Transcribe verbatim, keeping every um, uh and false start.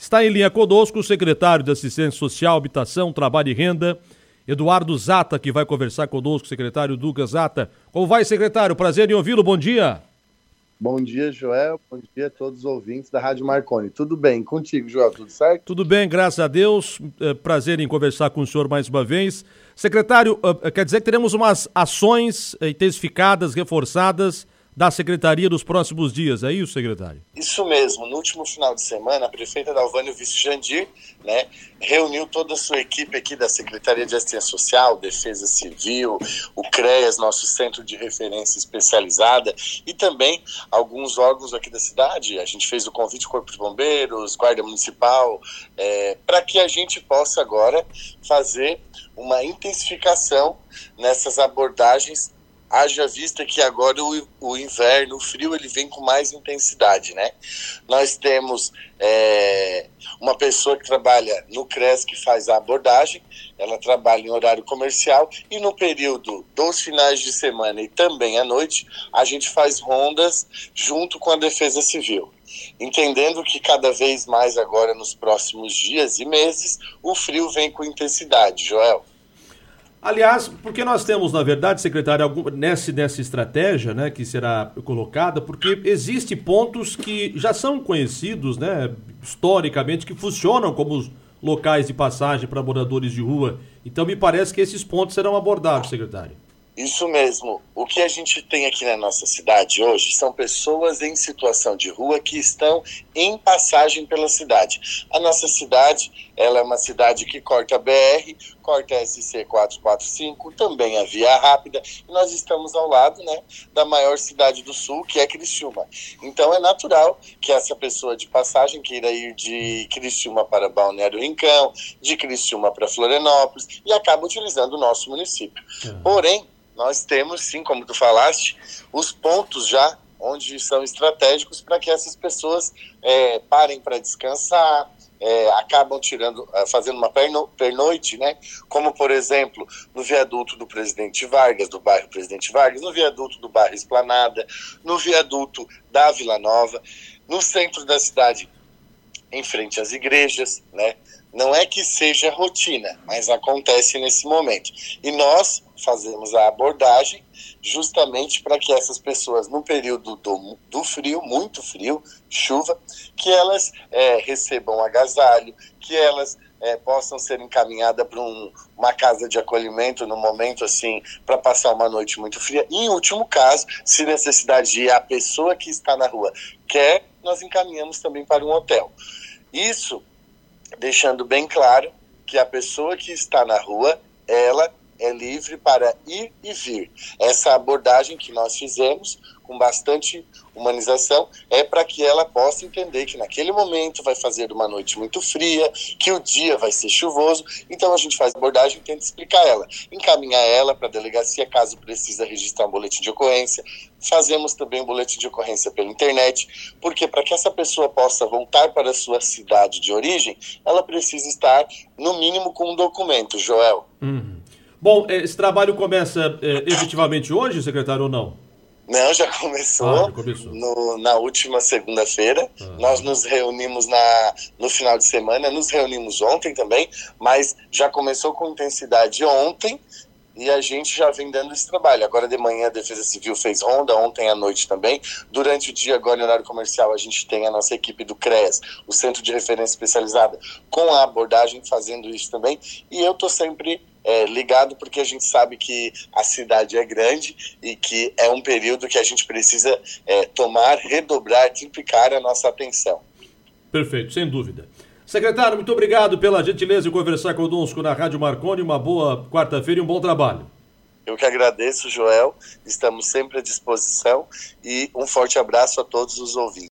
Está em linha conosco o secretário de Assistência Social, Habitação, Trabalho e Renda, Eduardo Zata, que vai conversar conosco, secretário Duca Zata. Como vai, secretário? Prazer em ouvi-lo, bom dia. Bom dia, Joel. Bom dia a todos os ouvintes da Rádio Marconi. Tudo bem? Contigo, Joel, tudo certo? Tudo bem, graças a Deus. É, prazer em conversar com o senhor mais uma vez. Secretário, quer dizer que teremos umas ações intensificadas, reforçadas da Secretaria nos próximos dias, é isso, secretário? Isso mesmo. No último final de semana, a prefeita Dalvânia, o vice Jandir, né, reuniu toda a sua equipe aqui da Secretaria de Assistência Social, Defesa Civil, o CREAS, nosso Centro de Referência Especializada, e também alguns órgãos aqui da cidade. A gente fez o convite Corpo de Bombeiros, Guarda Municipal, é, para que a gente possa agora fazer uma intensificação nessas abordagens. Haja vista que agora o, o inverno, o frio, ele vem com mais intensidade, né? Nós temos é, uma pessoa que trabalha no CREAS que faz a abordagem, ela trabalha em horário comercial e no período dos finais de semana e também à noite, a gente faz rondas junto com a Defesa Civil. Entendendo que cada vez mais agora, nos próximos dias e meses, o frio vem com intensidade, Joel. Aliás, porque nós temos, na verdade, secretário, algum, nessa, nessa estratégia, né, que será colocada, porque existem pontos que já são conhecidos, né, historicamente, que funcionam como locais de passagem para moradores de rua. Então, me parece que esses pontos serão abordados, secretário. Isso mesmo. O que a gente tem aqui na nossa cidade hoje são pessoas em situação de rua que estão em passagem pela cidade. A nossa cidade, ela é uma cidade que corta a B R, corta a S C quatrocentos e quarenta e cinco, também a Via Rápida, e nós estamos ao lado, né, da maior cidade do sul, que é Criciúma. Então é natural que essa pessoa de passagem queira ir de Criciúma para Balneário Rincão, de Criciúma para Florianópolis, e acaba utilizando o nosso município. Uhum. Porém, nós temos, sim, como tu falaste, os pontos já onde são estratégicos para que essas pessoas é, parem para descansar, é, acabam tirando, fazendo uma perno, pernoite, né? Como, por exemplo, no viaduto do Presidente Vargas, do bairro Presidente Vargas, no viaduto do bairro Esplanada, no viaduto da Vila Nova, no centro da cidade, em frente às igrejas, né? Não é que seja rotina, mas acontece nesse momento. E nós fazemos a abordagem justamente para que essas pessoas, no período do, do frio, muito frio, chuva, que elas é, recebam agasalho, que elas é, possam ser encaminhadas para um, uma casa de acolhimento no momento assim, para passar uma noite muito fria. E, em último caso, se necessidade de ir a pessoa que está na rua quer, nós encaminhamos também para um hotel. Isso deixando bem claro que a pessoa que está na rua, ela é livre para ir e vir. Essa abordagem que nós fizemos, com bastante humanização, é para que ela possa entender que naquele momento vai fazer uma noite muito fria, que o dia vai ser chuvoso, então a gente faz a abordagem e tenta explicar ela, encaminhar ela para a delegacia caso precisa registrar um boletim de ocorrência. Fazemos também um boletim de ocorrência pela internet, porque para que essa pessoa possa voltar para a sua cidade de origem, ela precisa estar, no mínimo, com um documento, Joel. Uhum. Bom, esse trabalho começa é, efetivamente hoje, secretário, ou não? Não, já começou, ah, começou. No, na última segunda-feira. Ah. Nós nos reunimos na, no final de semana, nos reunimos ontem também, mas já começou com intensidade ontem e a gente já vem dando esse trabalho. Agora de manhã a Defesa Civil fez ronda, ontem à noite também. Durante o dia, agora em horário comercial, a gente tem a nossa equipe do CREAS, o Centro de Referência Especializada, com a abordagem fazendo isso também. E eu estou sempre É, ligado, porque a gente sabe que a cidade é grande e que é um período que a gente precisa é, tomar, redobrar, triplicar a nossa atenção. Perfeito, sem dúvida. Secretário, muito obrigado pela gentileza de conversar conosco na Rádio Marconi. Uma boa quarta-feira e um bom trabalho. Eu que agradeço, Joel. Estamos sempre à disposição e um forte abraço a todos os ouvintes.